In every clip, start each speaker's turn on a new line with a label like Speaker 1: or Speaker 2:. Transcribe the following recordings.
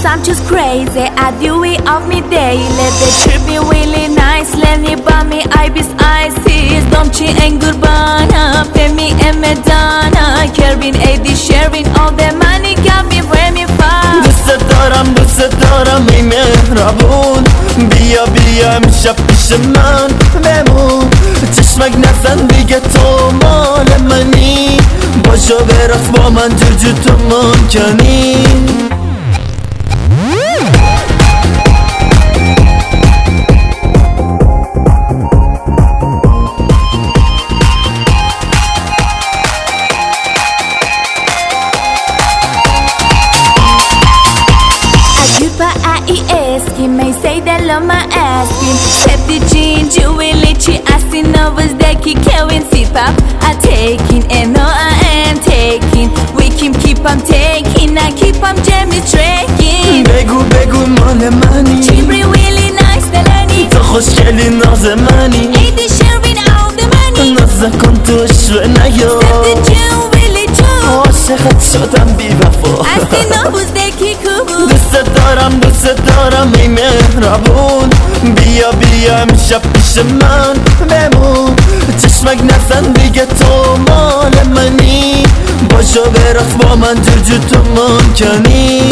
Speaker 1: I'm just crazy. I do it of me daily. They treat me really nice. Lenny by me, Ibis Isis. Domchi and Gurbana. Femi and Medana. Kelvin, Eddie, Sherwin. All the money got me where me far.
Speaker 2: دوست دارم ای مهربون. بیا بیا امشب پیش من بمون. چشمک نزن دیگه تو مال منی. باشو برقص با من جوجو تو ممکنی.
Speaker 1: May say that love my asking. Step the jean, jewelry, I know was that Kevin C-pop. I taking and no I am taking. We can keep on taking, I keep on jamming, tracking.
Speaker 2: بگو مال منی.
Speaker 1: Chimney really nice دلانی.
Speaker 2: تو خوشگلی ناز منی.
Speaker 1: Eddie Sherwin all the money.
Speaker 2: ناز کن تو شو نیا.
Speaker 1: Step the jean, really true.
Speaker 2: عاشقت شدم بی وفا.
Speaker 1: I know was that Kikubu.
Speaker 2: دوست دارم ای مهربون. بیا بیا امشب پیش من بمون. چشمک نزن دیگه تو مال منی. باشو برقص با من جوجو تو ممکنی.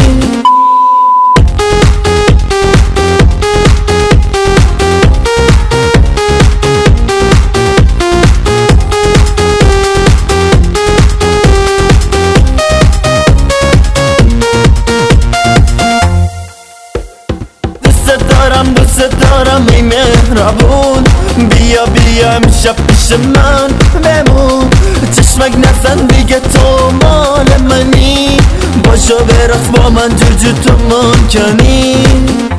Speaker 2: دوست دارم ای مهربون. بیا بیا امشب پیش من بمون. چشمک نزن دیگه تو مال منی. باشو برقص با من جوجو تو ممکنی.